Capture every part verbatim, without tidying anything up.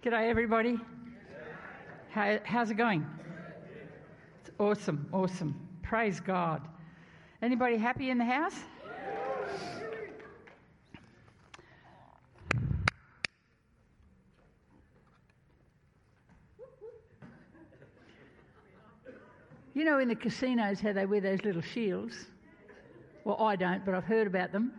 G'day everybody. How, how's it going? It's awesome, awesome. Praise God. Anybody happy in the house? You know in the casinos how they wear those little shields? Well, I don't, but I've heard about them.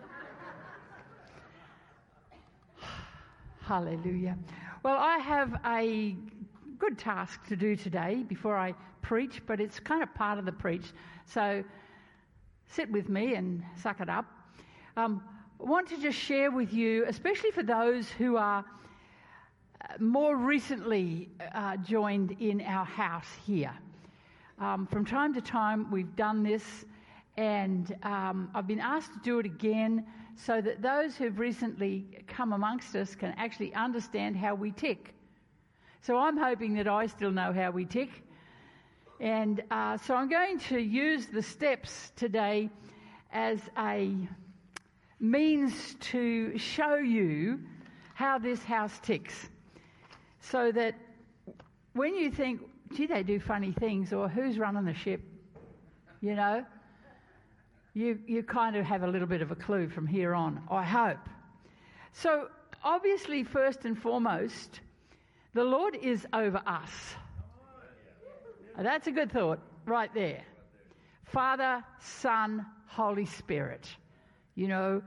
Hallelujah. Well, I have a good task to do today before I preach, but it's kind of part of the preach. So sit with me and suck it up. Um, I want to just share with you, especially for those who are more recently uh, joined in our house here. Um, from time to time, we've done this, and um, I've been asked to do it again so that those who've recently come amongst us can actually understand how we tick. So I'm hoping that I still know how we tick. And uh, so I'm going to use the steps today as a means to show you how this house ticks. So that when you think, gee, they do funny things, or who's running the ship, you know, you you kind of have a little bit of a clue from here on, I hope. So obviously, first and foremost, the Lord is over us. That's a good thought right there. Father, Son, Holy Spirit. You know,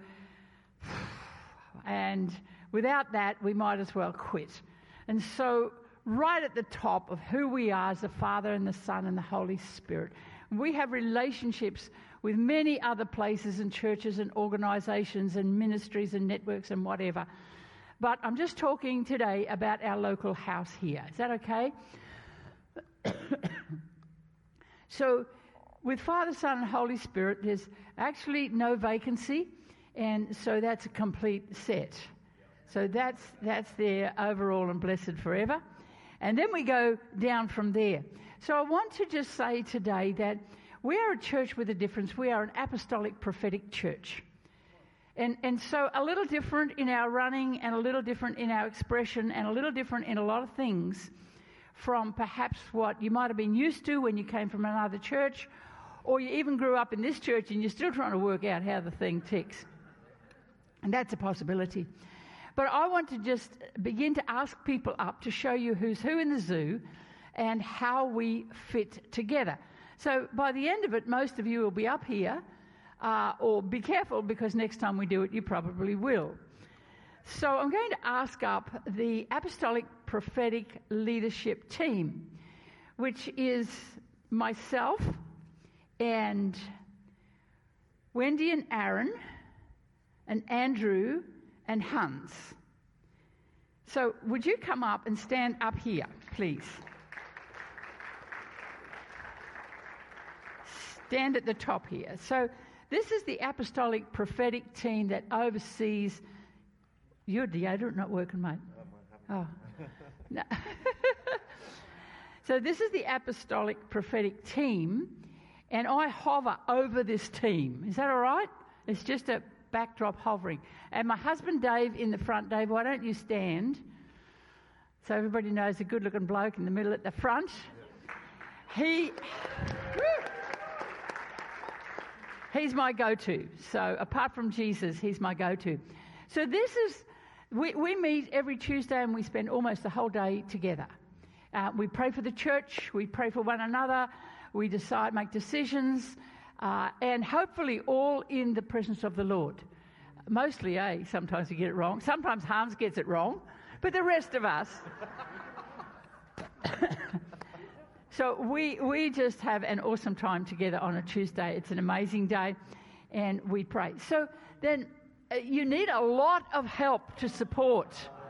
and without that, we might as well quit. And so right at the top of who we are is the Father and the Son and the Holy Spirit. We have relationships with many other places and churches and organisations and ministries and networks and whatever. But I'm just talking today about our local house here. Is that okay? So with Father, Son and Holy Spirit, there's actually no vacancy, and so that's a complete set. So that's that's there overall and blessed forever. And then we go down from there. So I want to just say today that we are a church with a difference. We are an apostolic prophetic church. And and so a little different in our running and a little different in our expression and a little different in a lot of things from perhaps what you might have been used to when you came from another church, or you even grew up in this church and you're still trying to work out how the thing ticks. And that's a possibility. But I want to just begin to ask people up to show you who's who in the zoo and how we fit together. So by the end of it, most of you will be up here, uh, or be careful because next time we do it, you probably will. So I'm going to ask up the Apostolic Prophetic Leadership Team, which is myself and Wendy and Aaron and Andrew and Hans. So would you come up and stand up here, please? Stand at the top here. So this is the Apostolic Prophetic Team that oversees... Your deodorant not working, mate? Oh. No. So this is the Apostolic Prophetic Team, and I hover over this team. Is that all right? It's just a backdrop hovering. And my husband Dave in the front. Dave, why don't you stand? So everybody knows a good-looking bloke in the middle at the front. He... He's my go-to. So apart from Jesus, he's my go-to. So this is... We, we meet every Tuesday and we spend almost the whole day together. Uh, we pray for the church, we pray for one another, we decide, make decisions, uh, and hopefully all in the presence of the Lord. Mostly, eh? Sometimes we get it wrong. Sometimes Hans gets it wrong, but the rest of us. So we we just have an awesome time together on a Tuesday. It's an amazing day, and we pray. So then... You need a lot of help to support.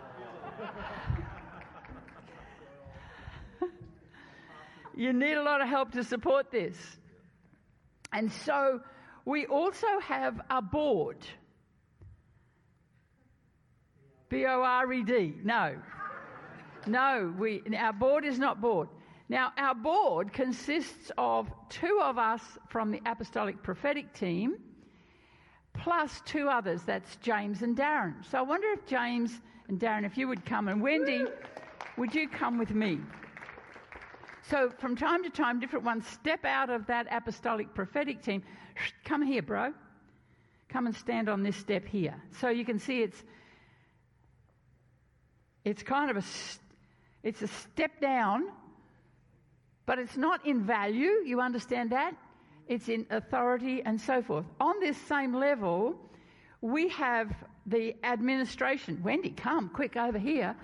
You need a lot of help to support this. And so we also have a board. B O R E D. No. No, we, our board is not board. Now, our board consists of two of us from the Apostolic Prophetic Team, plus two others. That's James and Darren. So I wonder if James and Darren, if you would come, and Wendy, would you come with me? So from time to time, different ones step out of that apostolic prophetic team. Come here, bro. Come and stand on this step here. So you can see it's it's kind of a it's a step down, but it's not in value. You understand that? It's in authority and so forth. On this same level, we have the administration. Wendy, come quick over here.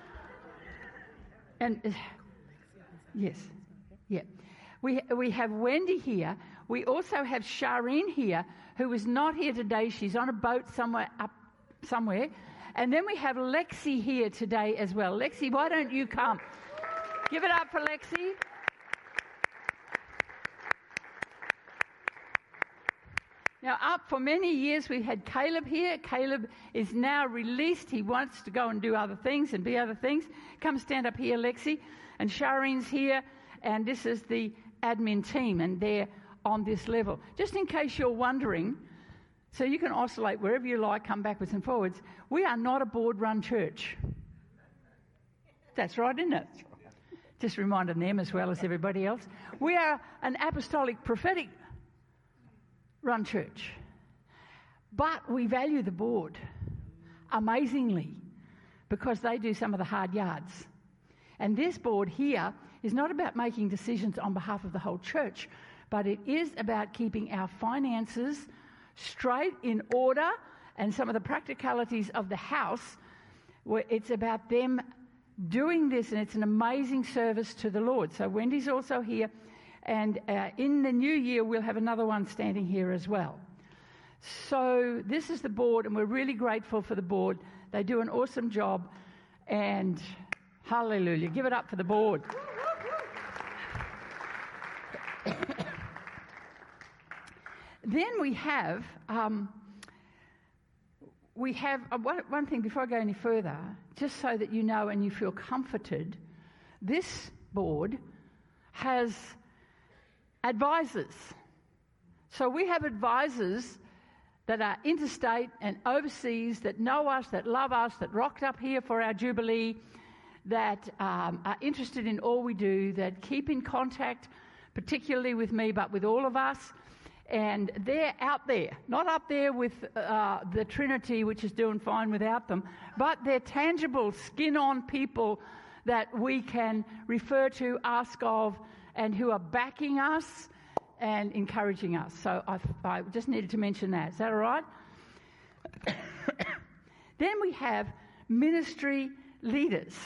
And uh, yes, yeah. We we have Wendy here. We also have Shireen here, who is not here today. She's on a boat somewhere up somewhere. And then we have Lexi here today as well. Lexi, why don't you come? Give it up for Lexi. Now, up for many years, we had Caleb here. Caleb is now released. He wants to go and do other things and be other things. Come stand up here, Lexi. And Shireen's here. And this is the admin team, and they're on this level. Just in case you're wondering, so you can oscillate wherever you like, come backwards and forwards. We are not a board-run church. That's right, isn't it? Just reminding them as well as everybody else. We are an apostolic prophetic run church. But we value the board amazingly because they do some of the hard yards. And this board here is not about making decisions on behalf of the whole church, but it is about keeping our finances straight in order and some of the practicalities of the house, where it's about them doing this, and it's an amazing service to the Lord. So Wendy's also here, and uh, in the new year we'll have another one standing here as well. So this is the board, and we're really grateful for the board. They do an awesome job, and hallelujah, give it up for the board. Then we have, um, we have uh, one, one thing before I go any further, just so that you know and you feel comforted, this board has advisors. So we have advisors that are interstate and overseas, that know us, that love us, that rocked up here for our Jubilee, that um, are interested in all we do, that keep in contact, particularly with me, but with all of us. And they're out there, not up there with uh, the Trinity, which is doing fine without them, but they're tangible, skin-on people that we can refer to, ask of, and who are backing us and encouraging us. So I, I just needed to mention that. Is that all right? Then we have ministry leaders.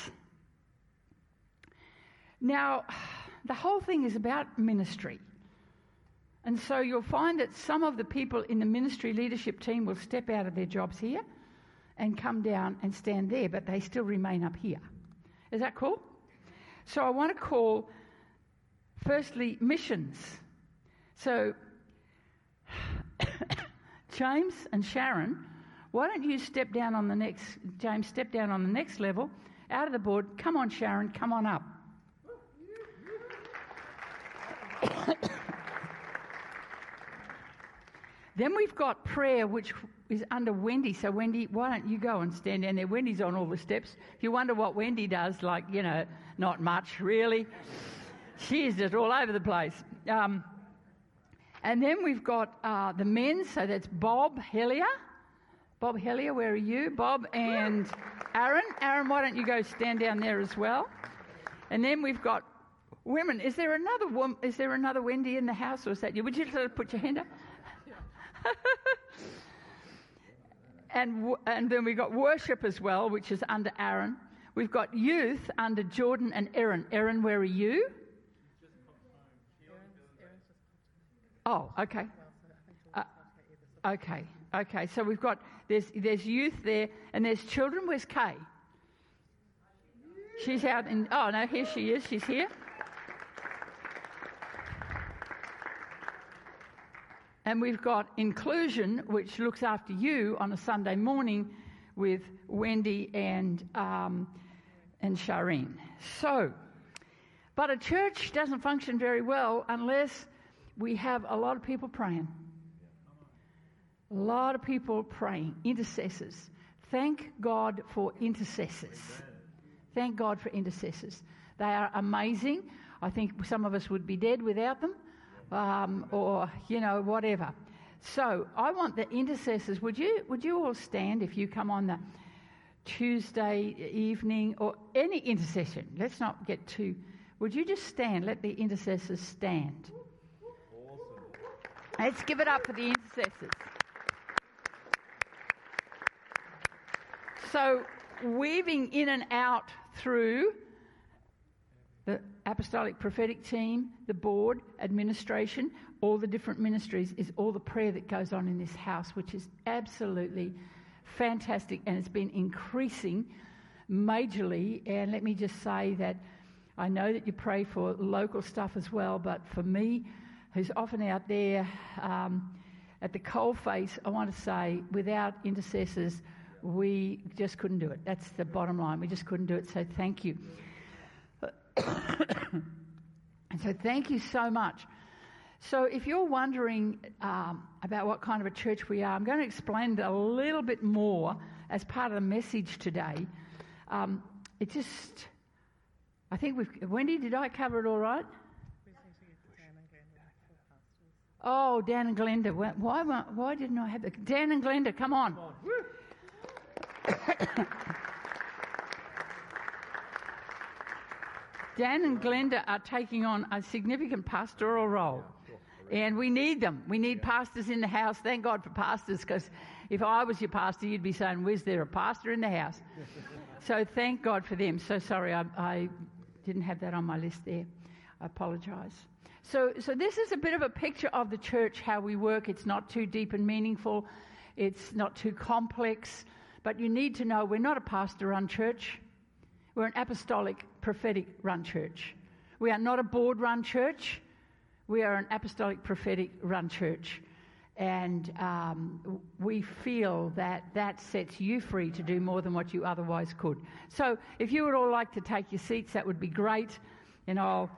Now, the whole thing is about ministry. And so you'll find that some of the people in the ministry leadership team will step out of their jobs here and come down and stand there, but they still remain up here. Is that cool? So I want to call, firstly, missions. So James and Sharon, why don't you step down on the next, James, step down on the next level, out of the board. Come on, Sharon, come on up. Then we've got prayer, which is under Wendy. So Wendy, why don't you go and stand down there? Wendy's on all the steps. If you wonder what Wendy does, like, you know, not much, really. She's just all over the place. Um, and then we've got uh, the men. So that's Bob Hellier. Bob Hellier, where are you? Bob and Aaron. Aaron, why don't you go stand down there as well? And then we've got women. Is there another woman? Is there another Wendy in the house, or is that you? Would you sort of put your hand up? and and then we've got worship as well, which is under Aaron. We've got youth under Jordan and Erin. Erin, where are you? Oh, okay. Uh, okay, okay. So we've got, there's there's youth there, and there's children. Where's Kay? She's out in, oh no, here she is. She's here. And we've got inclusion, which looks after you on a Sunday morning with Wendy and um, and Shireen. So, but a church doesn't function very well unless we have a lot of people praying. A lot of people praying, intercessors. Thank God for intercessors. Amen. Thank God for intercessors. They are amazing. I think some of us would be dead without them, um, or, you know, whatever. So I want the intercessors. Would you, would you all stand if you come on the Tuesday evening or any intercession? Let's not get too... Would you just stand? Let the intercessors stand. Awesome. Let's give it up for the intercessors. So, weaving in and out through the apostolic prophetic team, the board, administration, all the different ministries, is all the prayer that goes on in this house, which is absolutely fantastic, and it's been increasing majorly. And let me just say that I know that you pray for local stuff as well, but for me, who's often out there um, at the coalface, I want to say, without intercessors, we just couldn't do it. That's the bottom line. We just couldn't do it. So thank you. And so thank you so much. So if you're wondering um, about what kind of a church we are, I'm going to explain a little bit more as part of the message today. Um, it just, I think we've, Wendy, did I cover it all right? Oh, Dan and Glenda. Why, why, why didn't I have the... Dan and Glenda, come on. Come on. Dan and Glenda are taking on a significant pastoral role, and we need them. We need pastors in the house. Thank God for pastors, because if I was your pastor, you'd be saying, "Where's there a pastor in the house?" So thank God for them. So sorry, I, I didn't have that on my list there. I apologise. So, so this is a bit of a picture of the church, how we work. It's not too deep and meaningful. It's not too complex. But you need to know we're not a pastor-run church. We're an apostolic, prophetic-run church. We are not a board-run church. We are an apostolic, prophetic-run church. And um, we feel that that sets you free to do more than what you otherwise could. So if you would all like to take your seats, that would be great. And I'll...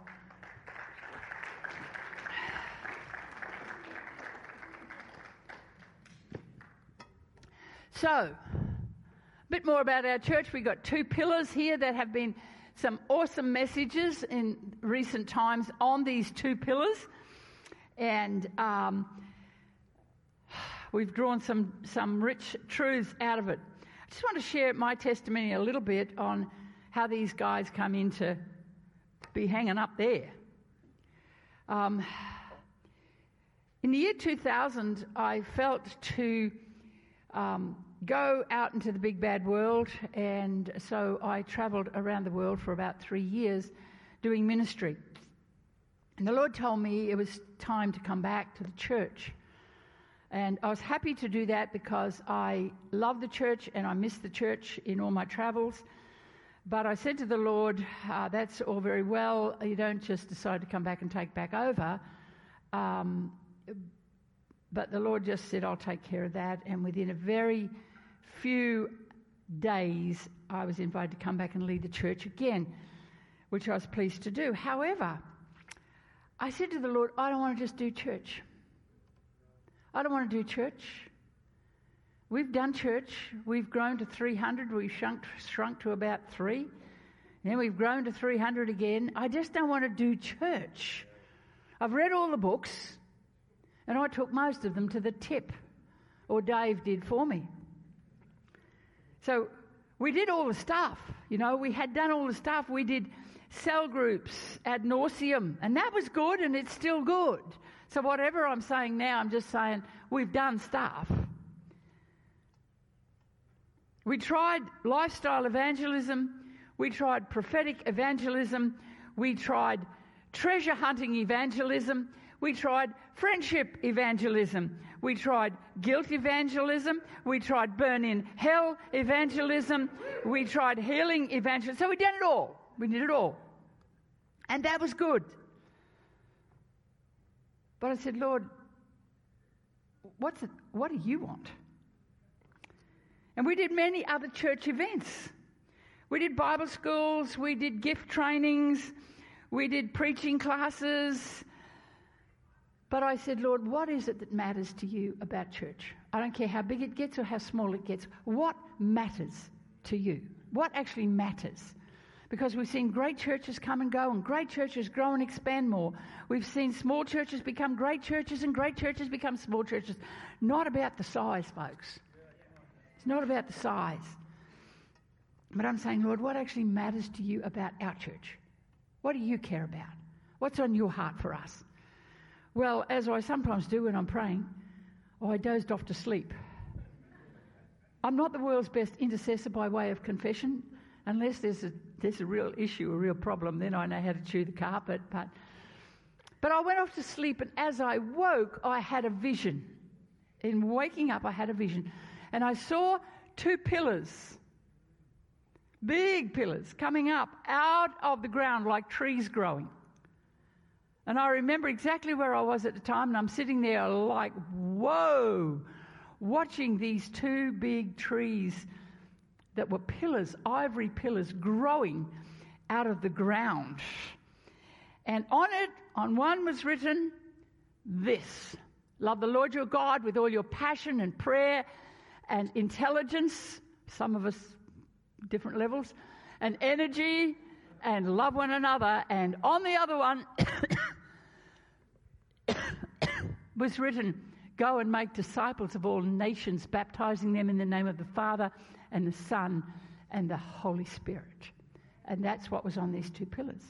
So, a bit more about our church. We've got two pillars here that have been some awesome messages in recent times on these two pillars. And um, we've drawn some, some rich truths out of it. I just want to share my testimony a little bit on how these guys come in to be hanging up there. Um, in the year two thousand, I felt to um, go out into the big bad world, and so I travelled around the world for about three years doing ministry. And the Lord told me it was time to come back to the church. And I was happy to do that because I love the church and I miss the church in all my travels. But I said to the Lord, uh, that's all very well. You don't just decide to come back and take back over. Um, but the Lord just said, I'll take care of that. And within a very few days, I was invited to come back and lead the church again, which I was pleased to do. However, I said to the Lord, I don't want to just do church. I don't want to do church. We've done church. We've grown to three hundred. We've shrunk, shrunk to about three. Then we've grown to three hundred again. I just don't want to do church. I've read all the books, and I took most of them to the tip, or Dave did for me. So we did all the stuff. You know, we had done all the stuff. We did cell groups ad nauseum, and that was good, and it's still good. So whatever I'm saying now, I'm just saying we've done stuff. We tried lifestyle evangelism. We tried prophetic evangelism. We tried treasure hunting evangelism. We tried friendship evangelism. We tried guilt evangelism. We tried burn in hell evangelism. We tried healing evangelism. So we did it all. We did it all. And that was good. But I said, Lord, what's it, what do you want? And we did many other church events. We did Bible schools. We did gift trainings. We did preaching classes. But I said, Lord, what is it that matters to you about church? I don't care how big it gets or how small it gets. What matters to you? What actually matters? Because we've seen great churches come and go, and great churches grow and expand more. We've seen small churches become great churches, and great churches become small churches. Not about the size, folks. It's not about the size. But I'm saying, Lord, what actually matters to you about our church? What do you care about? What's on your heart for us? Well, as I sometimes do when I'm praying, I dozed off to sleep. I'm not the world's best intercessor by way of confession, unless there's a there's a real issue, a real problem. Then I know how to chew the carpet. But but I went off to sleep, and as I woke, I had a vision. In waking up, I had a vision, and I saw two pillars, big pillars, coming up out of the ground like trees growing. And I remember exactly where I was at the time, and I'm sitting there like, whoa, watching these two big trees that were pillars, ivory pillars, growing out of the ground. And on it, on one was written this: love the Lord your God with all your passion and prayer and intelligence, some of us different levels, and energy, and love one another. And on the other one was written, go and make disciples of all nations, baptizing them in the name of the Father and the Son and the Holy Spirit. And that's what was on these two pillars.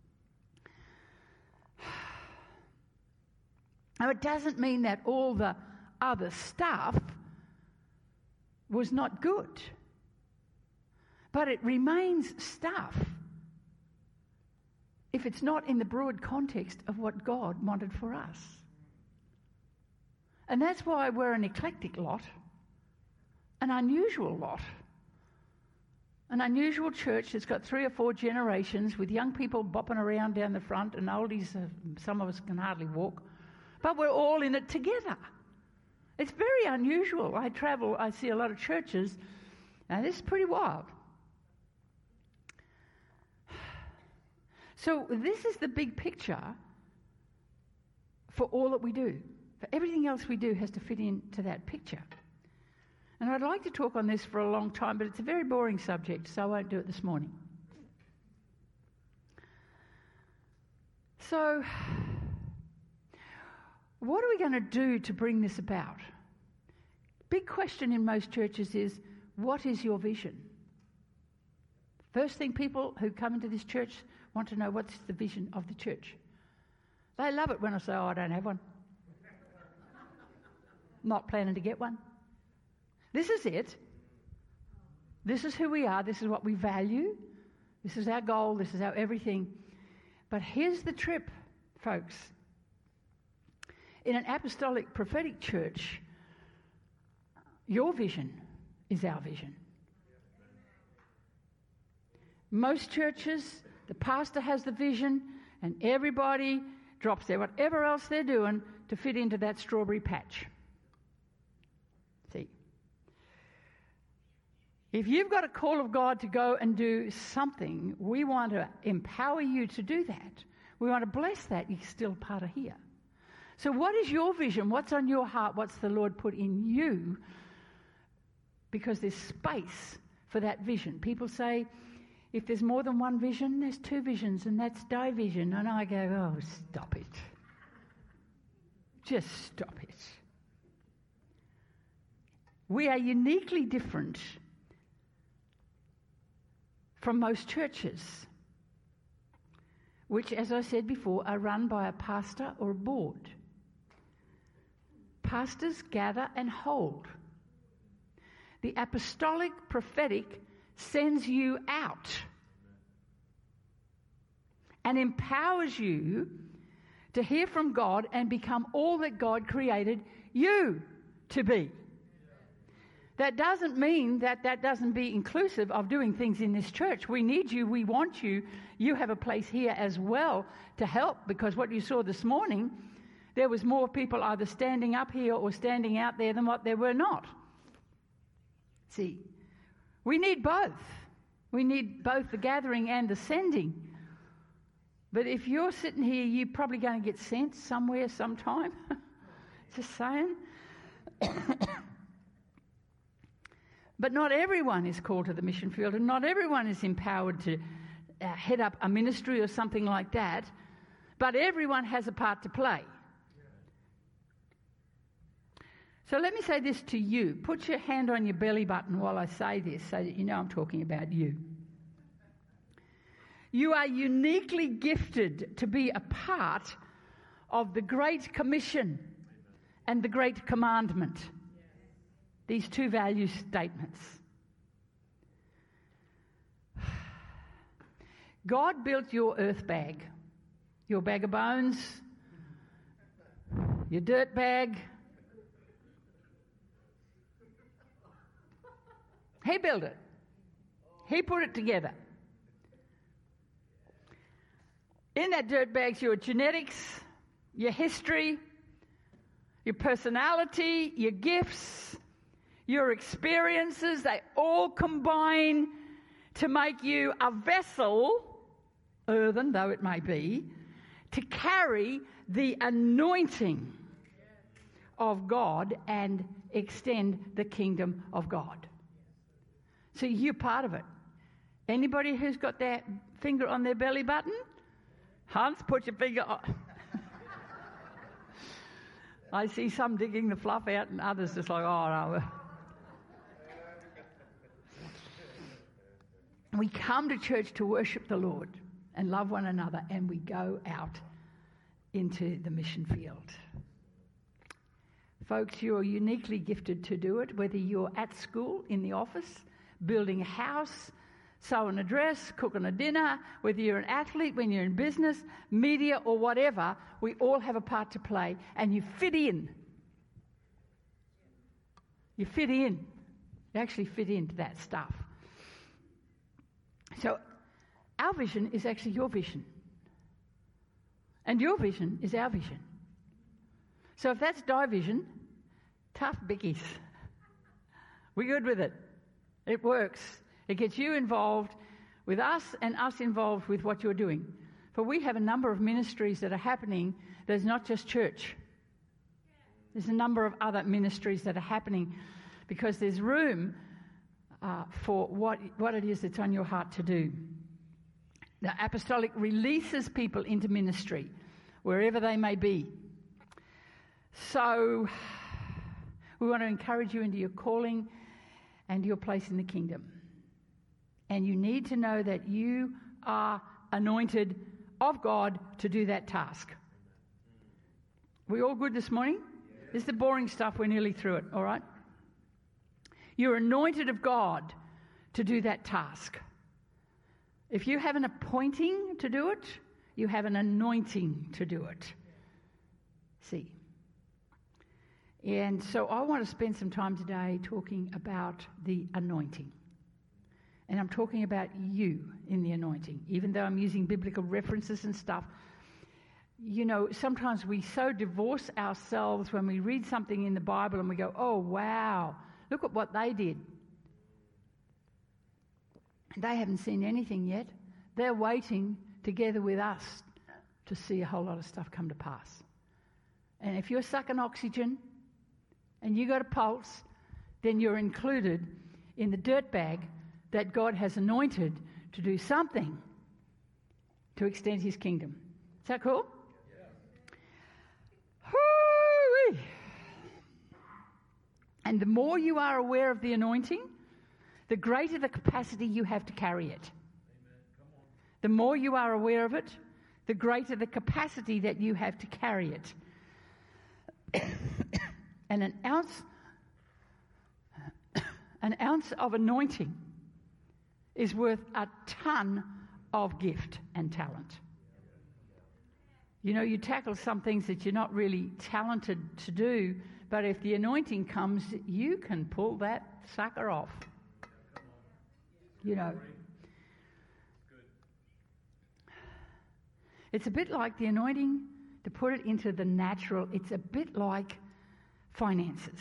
Now, it doesn't mean that all the other stuff was not good, but it remains stuff if it's not in the broad context of what God wanted for us. And that's why we're an eclectic lot, an unusual lot, an unusual church that's got three or four generations with young people bopping around down the front, and oldies, uh, some of us can hardly walk, but we're all in it together. It's very unusual. I travel, I see a lot of churches, and this is pretty wild. So this is the big picture for all that we do. For everything else we do has to fit into that picture. And I'd like to talk on this for a long time, but it's a very boring subject, so I won't do it this morning. So, what are we going to do to bring this about? Big question in most churches is, what is your vision? First thing people who come into this church want to know, what's the vision of the church? They love it when I say, oh, I don't have one. Not planning to get one. This is it. This is who we are. This is what we value. This is our goal. This is our everything. But here's the trip, folks. In an apostolic prophetic church, your vision is our vision. Most churches, the pastor has the vision, and everybody drops their whatever else they're doing to fit into that strawberry patch. See, if you've got a call of God to go and do something, we want to empower you to do that. We want to bless that. You're still part of here. So what is your vision? What's on your heart? What's the Lord put in you? Because there's space for that vision. People say, if there's more than one vision, there's two visions, and that's division. And I go, oh, stop it. Just stop it. We are uniquely different from most churches, which, as I said before, are run by a pastor or a board. Pastors gather and hold. The apostolic prophetic sends you out and empowers you to hear from God and become all that God created you to be. That doesn't mean that that doesn't be inclusive of doing things in this church. We need you. We want you. You have a place here as well to help, because what you saw this morning, there was more people either standing up here or standing out there than what there were not. See, we need both. We need both the gathering and the sending. But if you're sitting here, you're probably going to get sent somewhere sometime. Just saying. But not everyone is called to the mission field, and not everyone is empowered to uh, head up a ministry or something like that. But everyone has a part to play. So let me say this to you. Put your hand on your belly button while I say this so that you know I'm talking about you. You are uniquely gifted to be a part of the Great Commission and the Great Commandment. These two value statements. God built your earth bag, your bag of bones, your dirt bag. He built it. He put it together. In that dirt bag's your genetics, your history, your personality, your gifts, your experiences. They all combine to make you a vessel, earthen though it may be, to carry the anointing of God and extend the kingdom of God. So you're part of it. Anybody who's got their finger on their belly button? Hans, put your finger on. I see some digging the fluff out and others just like, oh no. We come to church to worship the Lord and love one another, and we go out into the mission field. Folks, you're uniquely gifted to do it, whether you're at school, in the office, building a house, sewing a dress, cooking a dinner, whether you're an athlete, when you're in business, media or whatever, we all have a part to play, and you fit in. You fit in. You actually fit into that stuff. So our vision is actually your vision. And your vision is our vision. So if that's division, tough bickies. We're good with it. It works. It gets you involved with us and us involved with what you're doing. For we have a number of ministries that are happening. There's not just church. There's a number of other ministries that are happening because there's room uh, for what, what it is that's on your heart to do. The apostolic releases people into ministry, wherever they may be. So we want to encourage you into your calling and your place in the kingdom. And you need to know that you are anointed of God to do that task. We all good this morning? Yeah. This is the boring stuff. We're nearly through it, all right? You're anointed of God to do that task. If you have an appointing to do it, you have an anointing to do it. See? And so I want to spend some time today talking about the anointing. And I'm talking about you in the anointing, even though I'm using biblical references and stuff. You know, sometimes we so divorce ourselves when we read something in the Bible and we go, oh, wow, look at what they did. They haven't seen anything yet. They're waiting together with us to see a whole lot of stuff come to pass. And if you're sucking oxygen and you got a pulse, then you're included in the dirt bag that God has anointed to do something to extend his kingdom. Is that cool? Yeah. Hoo-wee. And the more you are aware of the anointing, the greater the capacity you have to carry it. Amen. Come on. The more you are aware of it, the greater the capacity that you have to carry it. And an ounce, an ounce of anointing is worth a ton of gift and talent. You know, you tackle some things that you're not really talented to do, but if the anointing comes, you can pull that sucker off. You know. It's a bit like the anointing, to put it into the natural, it's a bit like finances.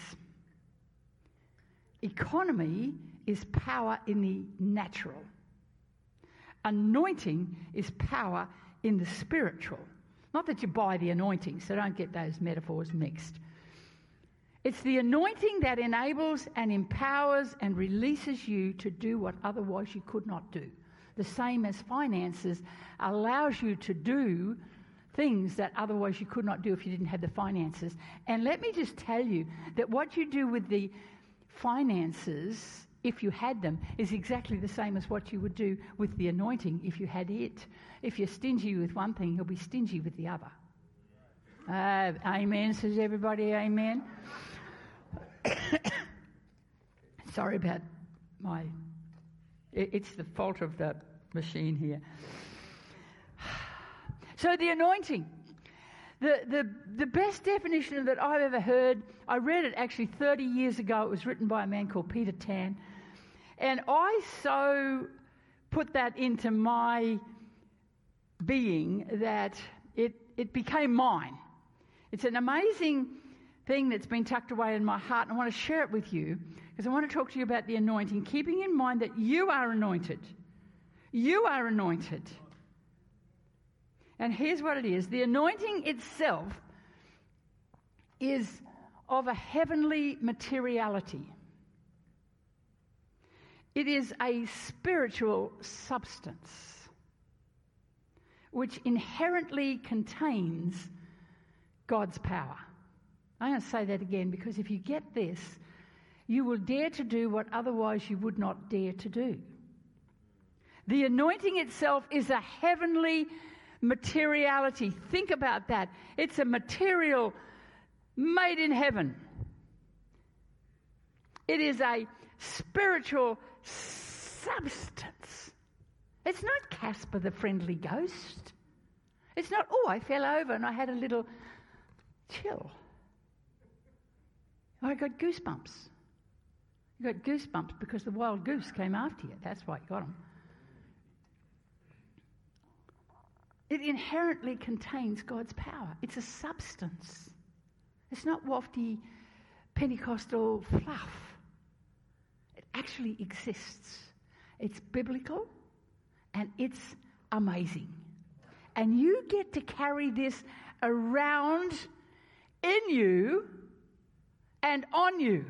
Economy is power in the natural. Anointing is power in the spiritual. Not that you buy the anointing, so don't get those metaphors mixed. It's the anointing that enables and empowers and releases you to do what otherwise you could not do. The same as finances allows you to do things that otherwise you could not do if you didn't have the finances. And let me just tell you that what you do with the finances, if you had them, is exactly the same as what you would do with the anointing if you had it. If you're stingy with one thing, you'll be stingy with the other. Uh, amen, says everybody, amen. Sorry about my... It's the fault of the machine here. So the anointing. The, the, the best definition that I've ever heard, I read it actually thirty years ago. It was written by a man called Peter Tan. And I so put that into my being that it, it became mine. It's an amazing thing that's been tucked away in my heart, and I want to share it with you because I want to talk to you about the anointing, keeping in mind that you are anointed. You are anointed. And here's what it is. The anointing itself is of a heavenly materiality. It is a spiritual substance which inherently contains God's power. I'm going to say that again because if you get this, you will dare to do what otherwise you would not dare to do. The anointing itself is a heavenly materiality. Think about that. It's a material made in heaven. It is a spiritual substance. It's not Casper the Friendly Ghost. It's not, oh, I fell over and I had a little chill. I got goosebumps. You got goosebumps because the wild goose came after you. That's why you got them. It inherently contains God's power. It's a substance. It's not wafty Pentecostal fluff. It actually exists. It's biblical and it's amazing. And you get to carry this around in you and on you.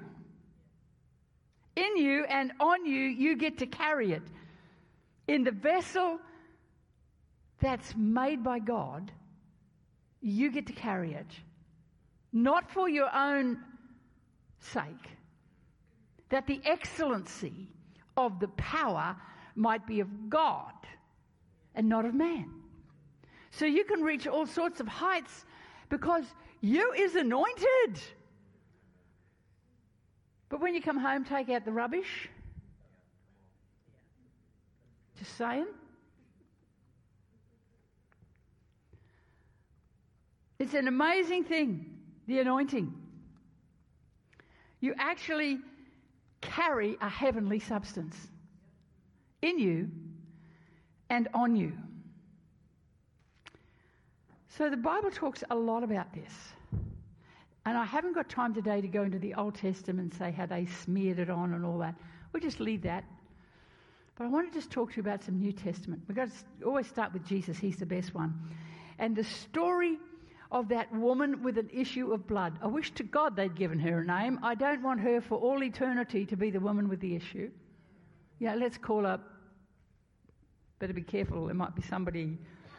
In you and on you, you get to carry it. In the vessel that's made by God, you get to carry it. Not for your own sake, that the excellency of the power might be of God and not of man. So you can reach all sorts of heights because you is anointed. But when you come home, take out the rubbish. Just saying. It's an amazing thing, the anointing. You actually carry a heavenly substance in you and on you. So the Bible talks a lot about this. And I haven't got time today to go into the Old Testament and say how they smeared it on and all that. We'll just leave that. But I want to just talk to you about some New Testament. We've got to always start with Jesus. He's the best one. And the story of that woman with an issue of blood. I wish to God they'd given her a name. I don't want her for all eternity to be the woman with the issue. Yeah, let's call her. Better be careful. There might be somebody...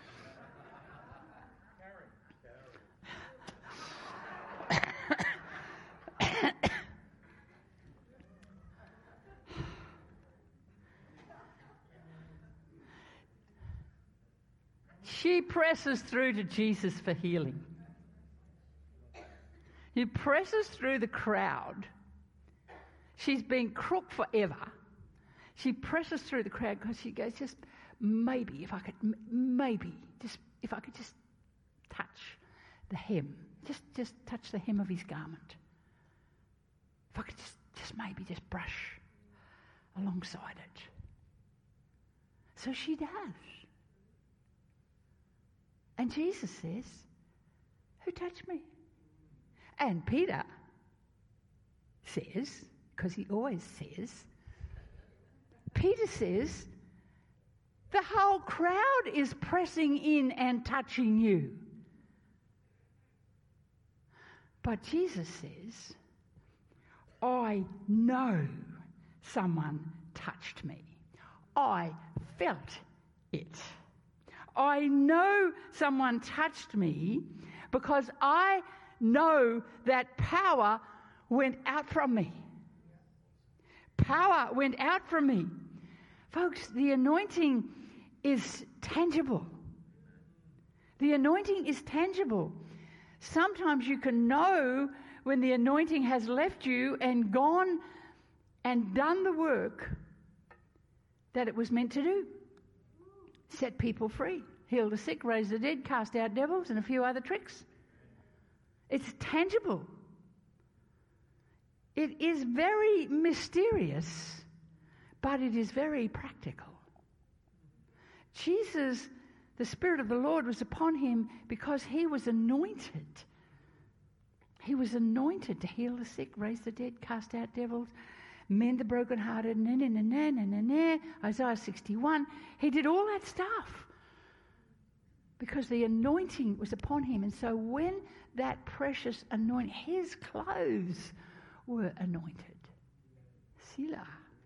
She presses through to Jesus for healing. She presses through the crowd. She's been crook forever. She presses through the crowd because she goes, just maybe, if I could, maybe, just if I could just touch the hem. Just, just touch the hem of his garment. If I could just, just maybe just brush alongside it. So she does. And Jesus says, who touched me? And Peter says, because he always says, Peter says, The whole crowd is pressing in and touching you. But Jesus says, I know someone touched me. I felt it. I know someone touched me because I know that power went out from me. Power went out from me. Folks, the anointing is tangible. The anointing is tangible. Sometimes you can know when the anointing has left you and gone and done the work that it was meant to do. Set people free, heal the sick, raise the dead, cast out devils, and a few other tricks. It's tangible. It is very mysterious, but it is very practical. Jesus, the Spirit of the Lord was upon him because he was anointed. He was anointed to heal the sick, raise the dead, cast out devils, mend the brokenhearted, na, na, na, na, na, na, na, Isaiah sixty-one. He did all that stuff because the anointing was upon him. And so when that precious anointing, his clothes were anointed. Selah.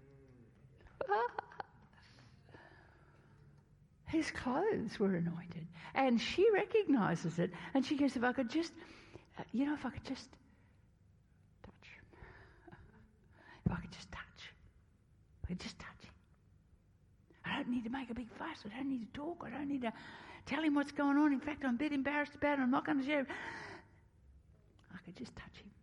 His clothes were anointed. And she recognizes it. And she goes, if I could just, you know, if I could just touch. If I could just touch. If I could just touch him. I don't need to make a big fuss. I don't need to talk. I don't need to tell him what's going on. In fact, I'm a bit embarrassed about it. I'm not going to share it. I could just touch him.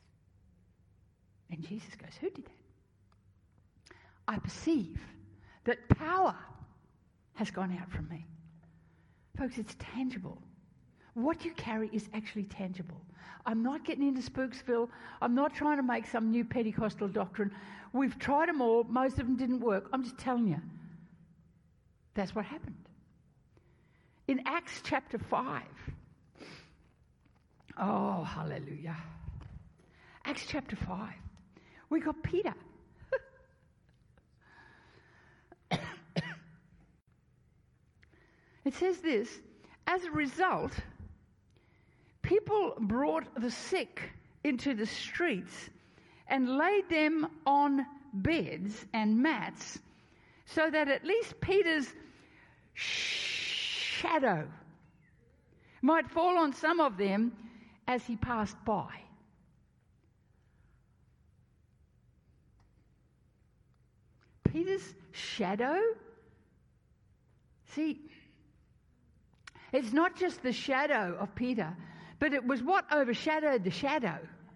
And Jesus goes, who did that? I perceive that power has gone out from me. Folks, it's tangible. What you carry is actually tangible. I'm not getting into Spooksville. I'm not trying to make some new Pentecostal doctrine. We've tried them all. Most of them didn't work. I'm just telling you. That's what happened. In Acts chapter five. Oh, hallelujah. Acts chapter five. We got Peter. It says this, as a result, people brought the sick into the streets and laid them on beds and mats so that at least Peter's shadow might fall on some of them as he passed by. Peter's shadow? See, it's not just the shadow of Peter, but it was what overshadowed the shadow.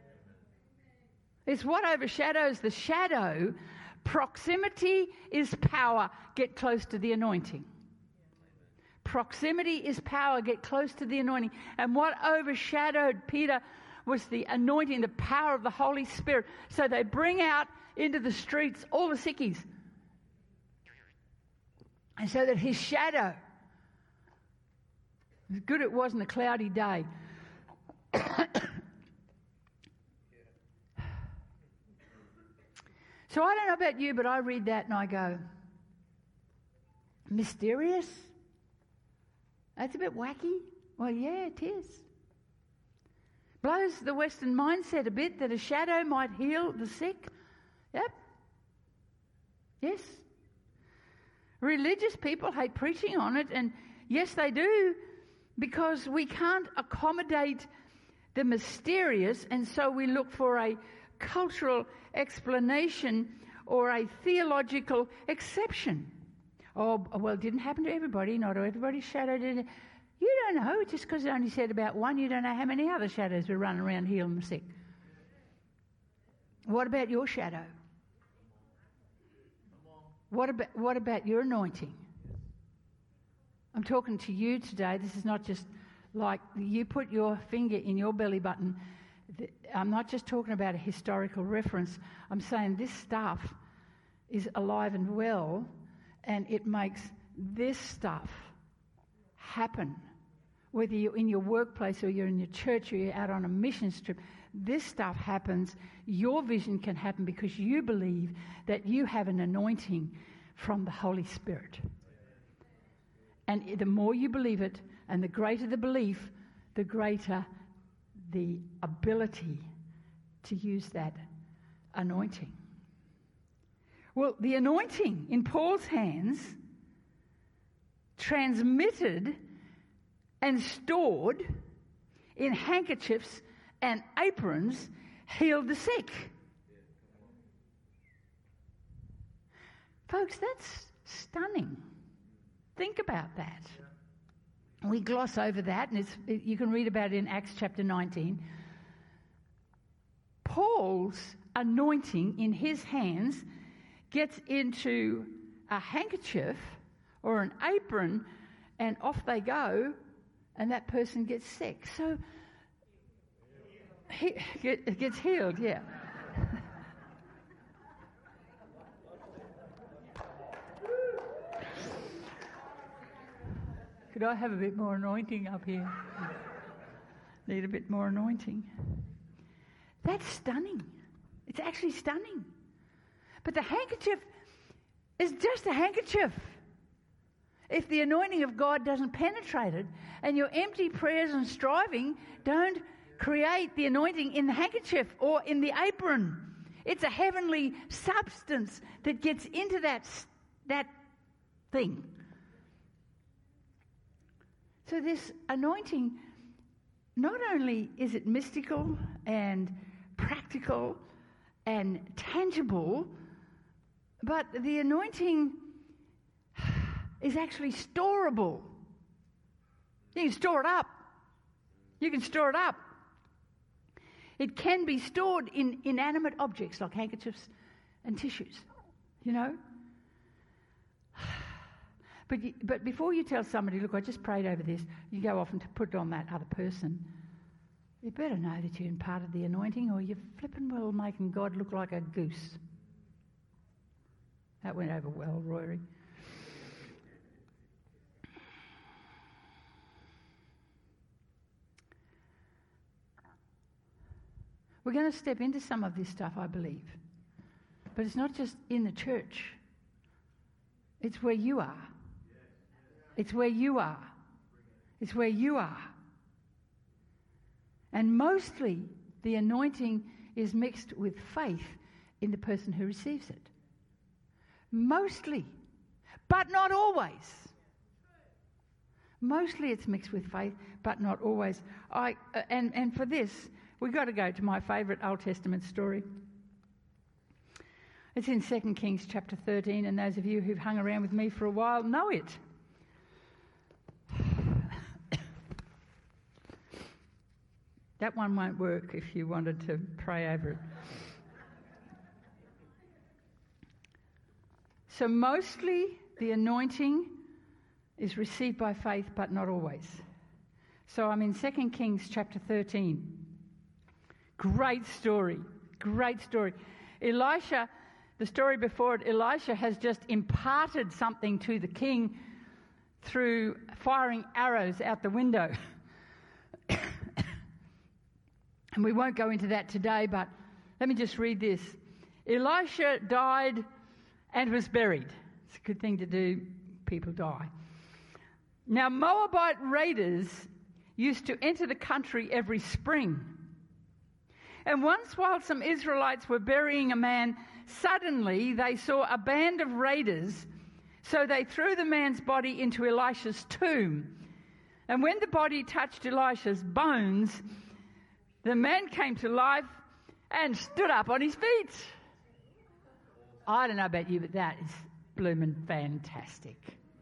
It's what overshadows the shadow. Proximity is power. Get close to the anointing. Proximity is power. Get close to the anointing. And what overshadowed Peter was the anointing, the power of the Holy Spirit. So they bring out into the streets all the sickies. And so that his shadow, as good it was in a cloudy day. So I don't know about you, but I read that and I go, mysterious? That's a bit wacky. Well, yeah, it is. Blows the Western mindset a bit that a shadow might heal the sick. Yep. Yes. Religious people hate preaching on it, and yes, they do, because we can't accommodate the mysterious, and so we look for a cultural explanation or a theological exception. Oh, well, it didn't happen to everybody. Not everybody's shadow did. You don't know. Just because it only said about one, you don't know how many other shadows were running around healing the sick. What about your shadow? What about, what about your anointing? I'm talking to you today. This is not just like you put your finger in your belly button. I'm not just talking about a historical reference. I'm saying this stuff is alive and well, and it makes this stuff happen. Whether you're in your workplace or you're in your church or you're out on a mission trip, this stuff happens. Your vision can happen because you believe that you have an anointing from the Holy Spirit. And the more you believe it, and the greater the belief, the greater the ability to use that anointing. Well, the anointing in Paul's hands, transmitted and stored in handkerchiefs and aprons, healed the sick. Folks, that's stunning. Think about that. We gloss over that, and it's, you can read about it in Acts chapter nineteen. Paul's anointing in his hands gets into a handkerchief or an apron, and off they go, and that person gets sick. So he get, gets healed, yeah. Could I have a bit more anointing up here? Need a bit more anointing. That's stunning. It's actually stunning. But the handkerchief is just a handkerchief. If the anointing of God doesn't penetrate it, and your empty prayers and striving don't create the anointing in the handkerchief or in the apron, it's a heavenly substance that gets into that, that thing. So this anointing, not only is it mystical and practical and tangible, but the anointing is actually storable. You can store it up. You can store it up. It can be stored in inanimate objects like handkerchiefs and tissues, you know. But, you, but before you tell somebody, look, I just prayed over this, you go off and to put it on that other person, you better know that you imparted the anointing, or you're flipping well making God look like a goose. That went over well, Rory. We're going to step into some of this stuff, I believe. But it's not just in the church. It's where you are. It's where you are. It's where you are. And mostly the anointing is mixed with faith in the person who receives it. Mostly. But not always. Mostly it's mixed with faith, but not always. I uh, and, and for this, we've got to go to my favourite Old Testament story. It's in Second Kings chapter thirteen, and those of you who've hung around with me for a while know it. That one won't work if you wanted to pray over it. So mostly the anointing is received by faith, but not always. So I'm in Second Kings chapter thirteen. Great story, great story. Elisha, the story before it, Elisha has just imparted something to the king through firing arrows out the window. And we won't go into that today, but let me just read this. Elisha died and was buried. It's a good thing to do. People die. Now, Moabite raiders used to enter the country every spring. And once while some Israelites were burying a man, suddenly they saw a band of raiders, so they threw the man's body into Elisha's tomb. And when the body touched Elisha's bones, the man came to life and stood up on his feet. I don't know about you, but that is blooming fantastic.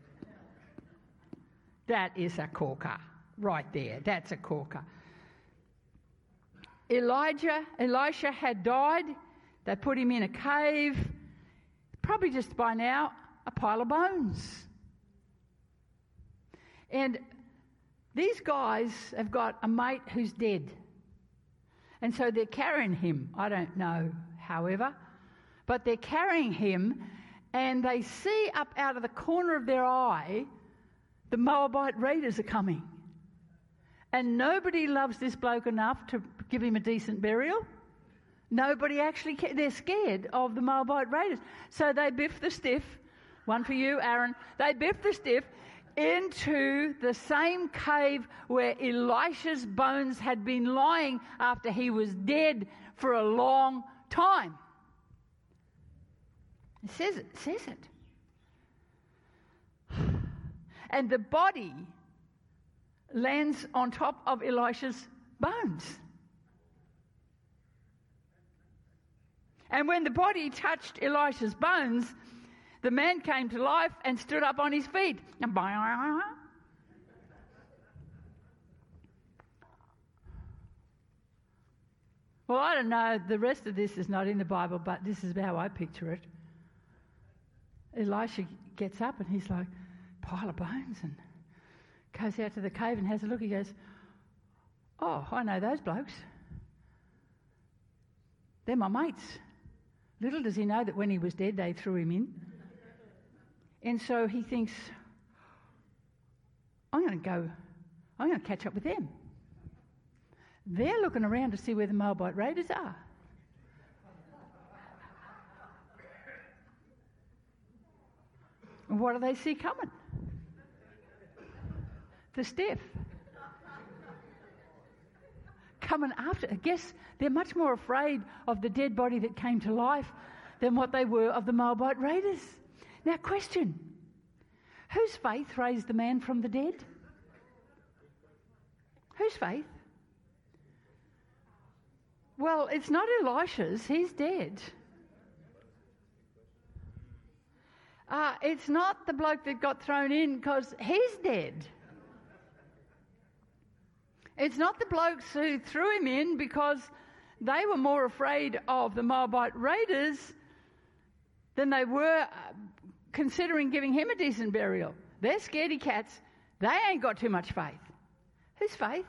That is a corker right there. That's a corker. Elijah, Elisha had died. They put him in a cave. Probably just by now, a pile of bones. And these guys have got a mate who's dead. And so they're carrying him. I don't know, however. But they're carrying him, and they see up out of the corner of their eye the Moabite raiders are coming. And nobody loves this bloke enough to give him a decent burial. Nobody actually cares. They're scared of the Moabite raiders. So they biff the stiff. One for you, Aaron. They biff the stiff. into the same cave where Elisha's bones had been lying after he was dead for a long time. It says it, it says it. And the body lands on top of Elisha's bones. And when the body touched Elisha's bones, the man came to life and stood up on his feet. Well, I don't know, the rest of this is not in the Bible, but this is how I picture it. Elisha gets up and he's like, pile of bones, and goes out to the cave and has a look. He goes, oh, I know those blokes. They're my mates. Little does he know that when he was dead, they threw him in. And so he thinks, I'm going to go, I'm going to catch up with them. They're looking around to see where the Moabite raiders are. And what do they see coming? The stiff. Coming after. I guess they're much more afraid of the dead body that came to life than what they were of the Moabite raiders. Now, question. Whose faith raised the man from the dead? Whose faith? Well, it's not Elisha's. He's dead. Uh, it's not the bloke that got thrown in because he's dead. It's not the blokes who threw him in because they were more afraid of the Moabite raiders than they were considering giving him a decent burial. They're scaredy cats. They ain't got too much faith. Whose faith?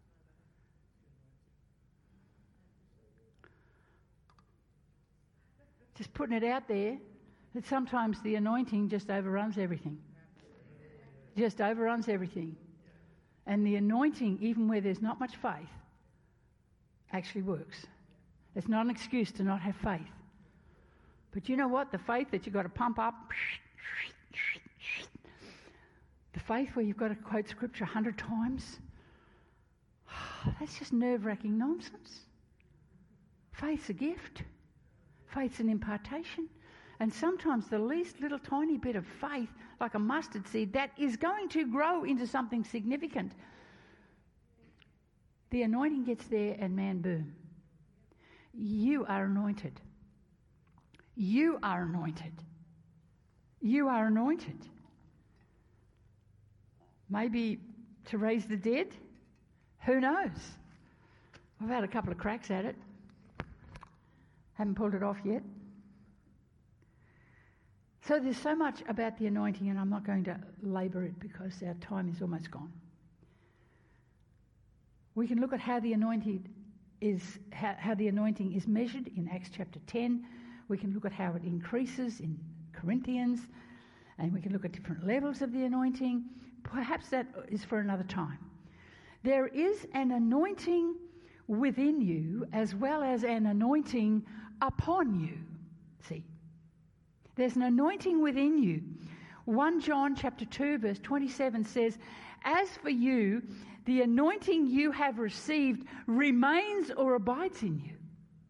Just putting it out there that sometimes the anointing just overruns everything. Just overruns everything. And the anointing, even where there's not much faith, actually works. It's not an excuse to not have faith. But you know what? The faith that you've got to pump up, the faith where you've got to quote scripture a hundred times, that's just nerve-wracking nonsense. Faith's a gift. Faith's an impartation. And sometimes the least little tiny bit of faith, like a mustard seed, that is going to grow into something significant. The anointing gets there and man, boom. You are anointed. You are anointed. You are anointed. Maybe to raise the dead? Who knows? I've had a couple of cracks at it. Haven't pulled it off yet. So there's so much about the anointing, and I'm not going to labour it because our time is almost gone. We can look at how the anointing is how, how the anointing is measured in Acts chapter ten. We can look at how it increases in Corinthians, and we can look at different levels of the anointing. Perhaps that is for another time. There is an anointing within you as well as an anointing upon you. See, there's an anointing within you. First John chapter two verse twenty-seven says, as for you, the anointing you have received remains or abides in you.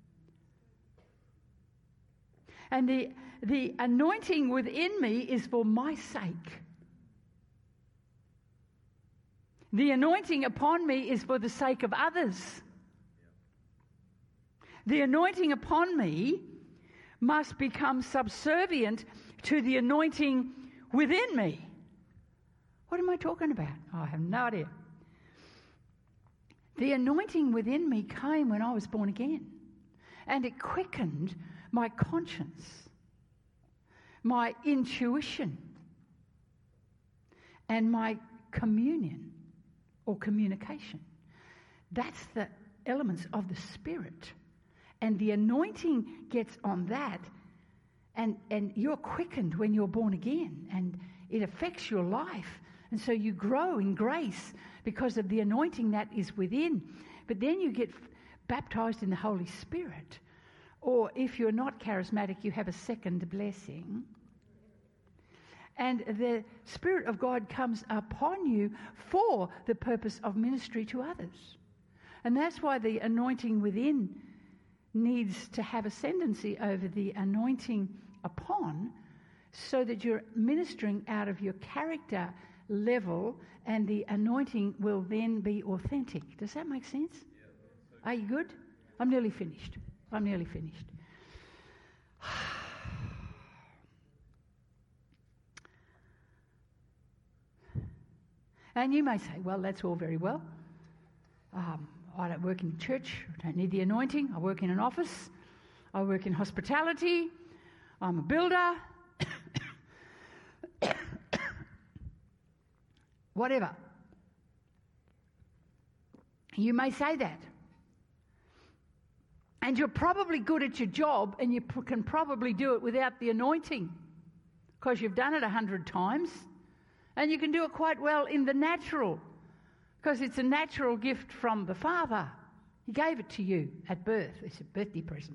And the, the anointing within me is for my sake. The anointing upon me is for the sake of others. The anointing upon me must become subservient to the anointing within me. What am I talking about? Oh, I have no idea. The anointing within me came when I was born again, and it quickened my conscience, my intuition, and my communion or communication. That's the elements of the Spirit. And the anointing gets on that, and, and you're quickened when you're born again, and it affects your life. And so you grow in grace because of the anointing that is within. But then you get baptized in the Holy Spirit. Or if you're not charismatic, you have a second blessing. And the Spirit of God comes upon you for the purpose of ministry to others. And that's why the anointing within needs to have ascendancy over the anointing upon, so that you're ministering out of your character level and the anointing will then be authentic. Does that make sense? Yeah. Are you good? I'm nearly finished. I'm nearly finished. And you may say, well, that's all very well. Um, I don't work in church. I don't need the anointing. I work in an office. I work in hospitality. I'm a builder. Whatever. You may say that. And you're probably good at your job, and you p- can probably do it without the anointing, because you've done it a hundred times, and you can do it quite well in the natural, because it's a natural gift from the Father. He gave it to you at birth. It's a birthday present.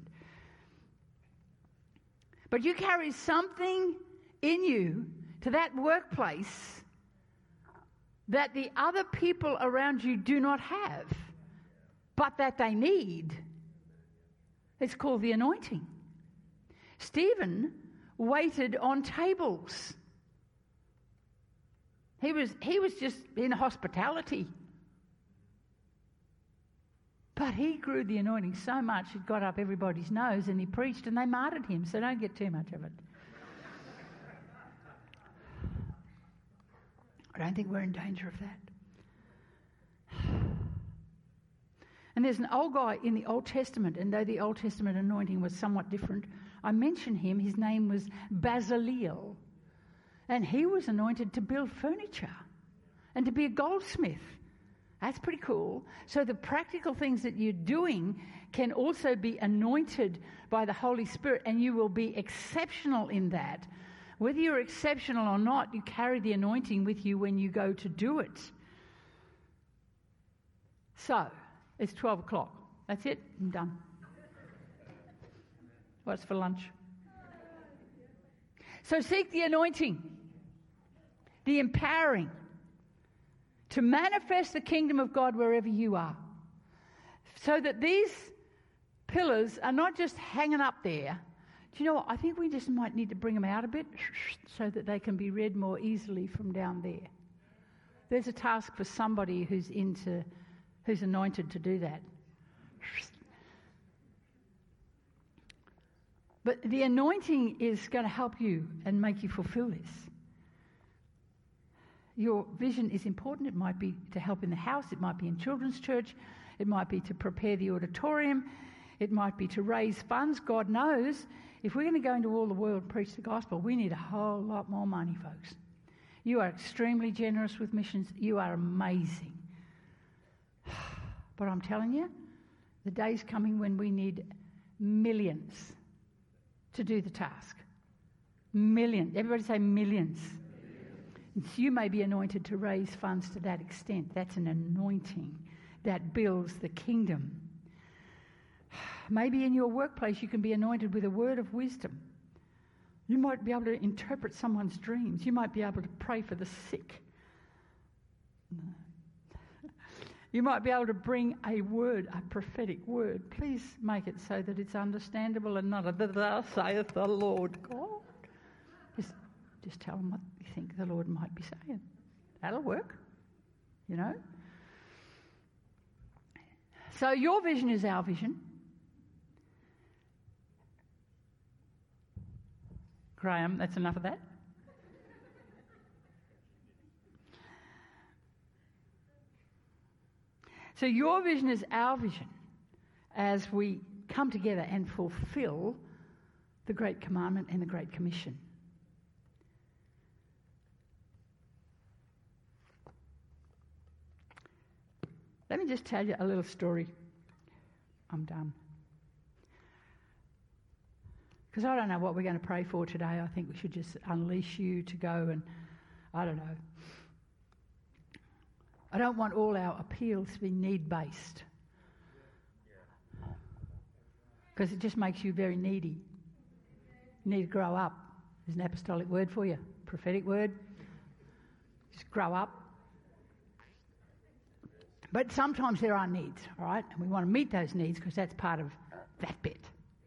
But you carry something in you to that workplace that the other people around you do not have, but that they need. It's called the anointing. Stephen waited on tables. He was, he was just in hospitality. But he grew the anointing so much it got up everybody's nose, and he preached and they martyred him, so don't get too much of it. I don't think we're in danger of that. And there's an old guy in the Old Testament, and though the Old Testament anointing was somewhat different, I mention him. His name was Bezaleel. And he was anointed to build furniture and to be a goldsmith. That's pretty cool. So the practical things that you're doing can also be anointed by the Holy Spirit, and you will be exceptional in that. Whether you're exceptional or not, you carry the anointing with you when you go to do it. So, it's twelve o'clock. That's it. I'm done. What's for lunch? So seek the anointing, the empowering, to manifest the kingdom of God wherever you are. So that these pillars are not just hanging up there. Do you know what? I think we just might need to bring them out a bit so that they can be read more easily from down there. There's a task for somebody who's into, who's anointed to do that. But the anointing is going to help you and make you fulfill this. Your vision is important. It might be to help in the house. It might be in children's church. It might be to prepare the auditorium. It might be to raise funds. God knows, if we're going to go into all the world and preach the gospel, we need a whole lot more money, folks. You are extremely generous with missions. You are amazing. But I'm telling you, the day's coming when we need millions to do the task. Millions. Everybody say millions. You may be anointed to raise funds to that extent. That's an anointing that builds the kingdom. Maybe in your workplace you can be anointed with a word of wisdom. You might be able to interpret someone's dreams. You might be able to pray for the sick. You might be able to bring a word, a prophetic word. Please make it so that it's understandable and not a thus saith the Lord God. Just, just tell them what you think the Lord might be saying. That'll work, you know. So your vision is our vision. Graham, that's enough of that. So your vision is our vision as we come together and fulfill the Great Commandment and the Great Commission. Let me just tell you a little story. I'm done. Because I don't know what we're going to pray for today. I think we should just unleash you to go and, I don't know. I don't want all our appeals to be need-based. Because it just makes you very needy. You need to grow up. There's an apostolic word for you. prophetic word. Just grow up. But sometimes there are needs, all right? And we want to meet those needs because that's part of that bit.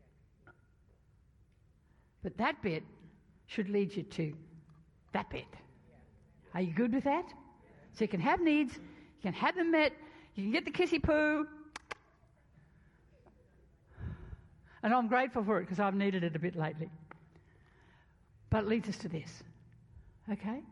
But that bit should lead you to that bit. Are you good with that? So you can have needs, you can have them met, you can get the kissy poo. And I'm grateful for it because I've needed it a bit lately. But it leads us to this, okay?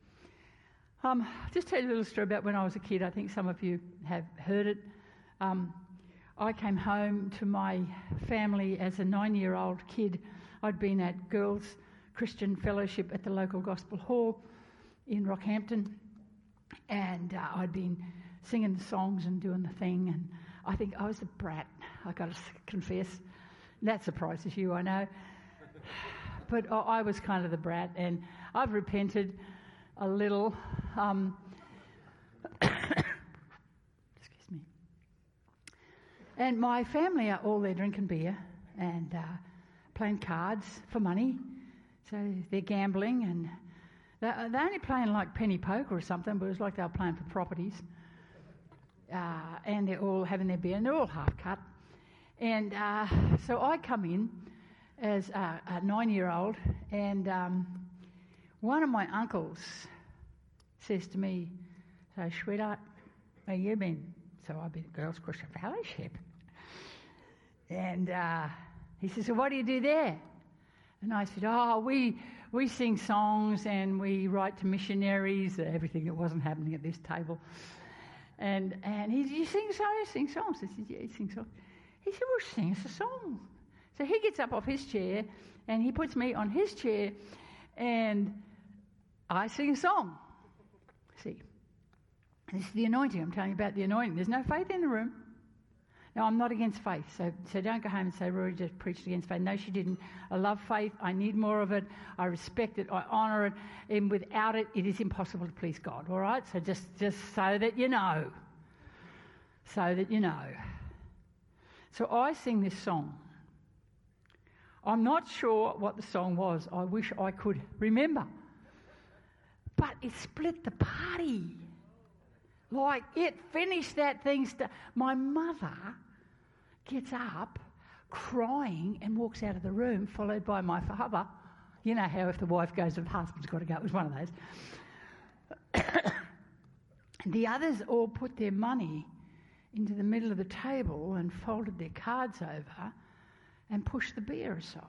Um, I'll just tell you a little story about when I was a kid. I think some of you have heard it. Um, I came home to my family as a nine-year-old kid. I'd been at Girls Christian Fellowship at the local Gospel Hall in Rockhampton, and uh, I'd been singing the songs and doing the thing, and I think I was a brat, I've got to confess. That surprises you, I know. But I was kind of the brat, and I've repented a little. Um, excuse me. And my family are all there drinking beer and uh, playing cards for money. So they're gambling, and they're, they're only playing like penny poker or something, but it was like they were playing for properties. Uh, and they're all having their beer, and they're all half cut. And uh, so I come in as a, a nine-year-old, and um, one of my uncles says to me, "So, sweetheart, where you been?" So I've been at Girls Christian Fellowship. And uh, he says, "So what do you do there?" And I said, "Oh, we we sing songs and we write to missionaries," everything that wasn't happening at this table. And and he said, "You sing songs?" "You sing songs." I said, "Yeah, you sing songs." He said, "Well, sing us a song." So he gets up off his chair and he puts me on his chair and I sing a song. See, this is the anointing. I'm telling you about the anointing. There's no faith in the room. Now, I'm not against faith, so so don't go home and say, "Rory just preached against faith." No, she didn't. I love faith. I need more of it. I respect it. I honour it. And without it, it is impossible to please God, all right? So just, just so that you know. So that you know. So I sing this song. I'm not sure what the song was. I wish I could remember. But it split the party. Like, it finished that thing. St- My mother gets up crying and walks out of the room, followed by my father. You know how if the wife goes, the husband's got to go. It was one of those. The others all put their money into the middle of the table and folded their cards over and pushed the beer aside.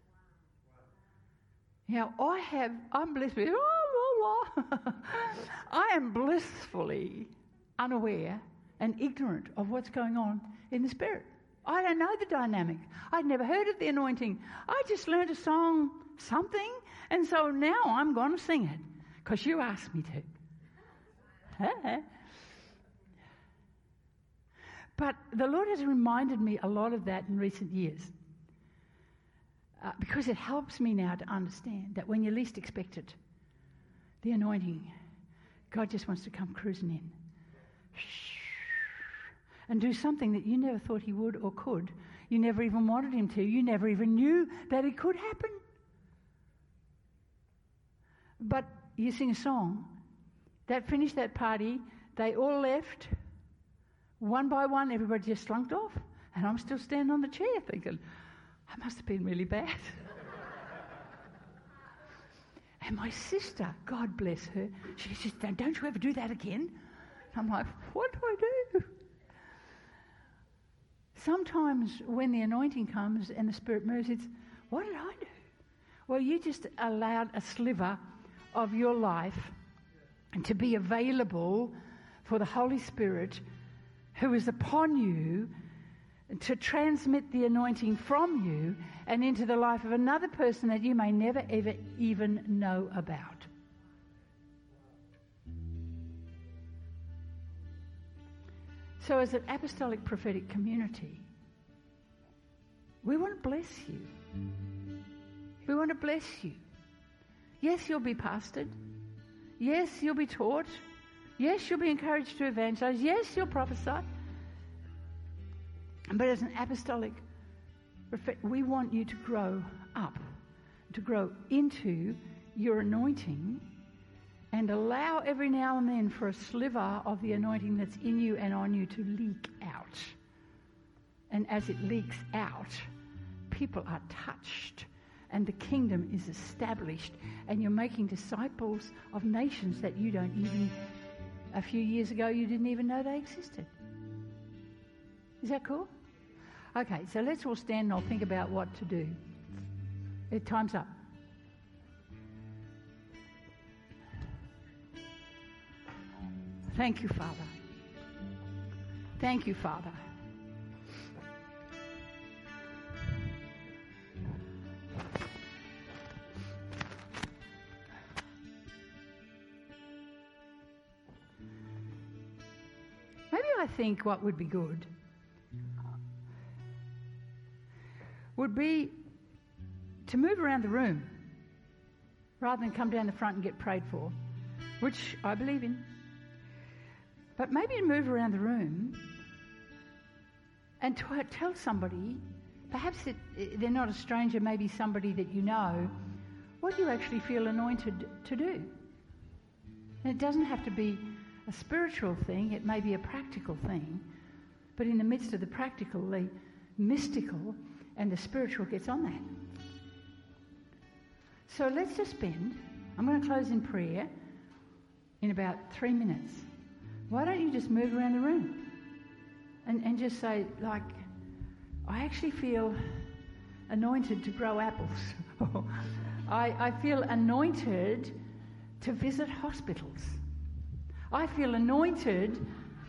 Now, I have, I'm blissfully, I am blissfully unaware and ignorant of what's going on in the Spirit. I don't know the dynamic. I'd never heard of the anointing. I just learned a song, something, and so now I'm going to sing it because you asked me to. But the Lord has reminded me a lot of that in recent years uh, because it helps me now to understand that when you least expect it, the anointing, God just wants to come cruising in and do something that you never thought he would or could. You never even wanted him to. You never even knew that it could happen. But you sing a song. That finished that party. They all left. One by one, everybody just slunked off. And I'm still standing on the chair thinking, I must have been really bad. And my sister, God bless her, she says, "Don't you ever do that again?" I'm like, what do I do? Sometimes when the anointing comes and the Spirit moves, it's, what did I do? Well, you just allowed a sliver of your life to be available for the Holy Spirit who is upon you to transmit the anointing from you and into the life of another person that you may never, ever even know about. So as an apostolic prophetic community, we want to bless you. We want to bless you. Yes, you'll be pastored. Yes, you'll be taught. Yes, you'll be encouraged to evangelize. Yes, you'll prophesy. But as an apostolic, we want you to grow up, to grow into your anointing and allow every now and then for a sliver of the anointing that's in you and on you to leak out. And as it leaks out, people are touched and the kingdom is established and you're making disciples of nations that you don't even, a few years ago, you didn't even know they existed. Is that cool? Okay, so let's all stand and I'll think about what to do. It, time's up. Thank you, Father. Thank you, Father. Maybe I think what would be good would be to move around the room rather than come down the front and get prayed for, which I believe in. But maybe to move around the room and to tell somebody, perhaps it, they're not a stranger, maybe somebody that you know, what you actually feel anointed to do. And it doesn't have to be a spiritual thing, it may be a practical thing, but in the midst of the practical, the mystical and the spiritual gets on that. So let's just spend, I'm going to close in prayer in about three minutes. Why don't you just move around the room and, and just say, like, I actually feel anointed to grow apples. I, I feel anointed to visit hospitals. I feel anointed,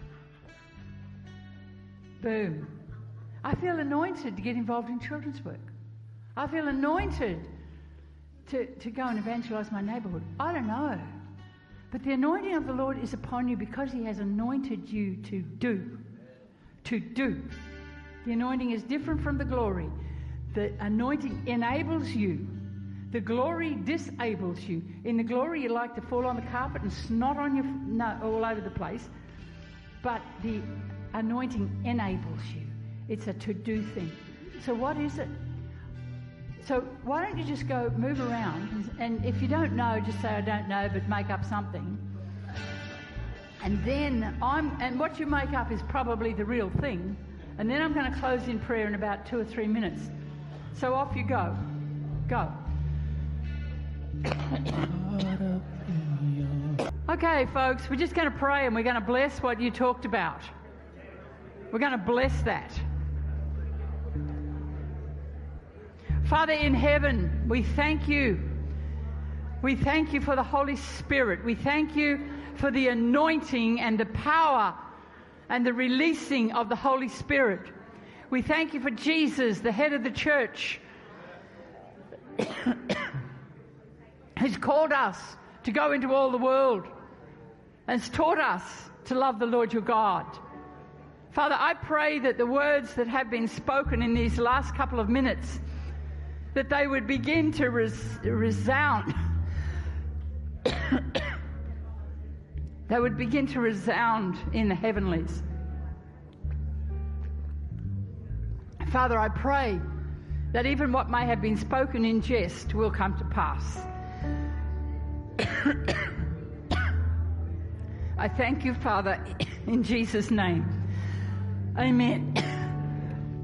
boom. I feel anointed to get involved in children's work. I feel anointed to, to go and evangelise my neighbourhood. I don't know. But the anointing of the Lord is upon you because he has anointed you to do. To do. The anointing is different from the glory. The anointing enables you. The glory disables you. In the glory, you like to fall on the carpet and snot on your no, all over the place. But the anointing enables you. It's a to-do thing. So what is it? So why don't you just go move around, and, and if you don't know, just say, I don't know, but make up something. And then I'm, and what you make up is probably the real thing. And then I'm going to close in prayer in about two or three minutes. So off you go. Go. Okay, folks, we're just going to pray and we're going to bless what you talked about. We're going to bless that. Father in heaven, we thank you. We thank you for the Holy Spirit. We thank you for the anointing and the power and the releasing of the Holy Spirit. We thank you for Jesus, the head of the church, who's called us to go into all the world and has taught us to love the Lord your God. Father, I pray that the words that have been spoken in these last couple of minutes, that they would begin to res- resound. They would begin to resound in the heavenlies. Father, I pray that even what may have been spoken in jest will come to pass. I thank you, Father, in Jesus' name. Amen.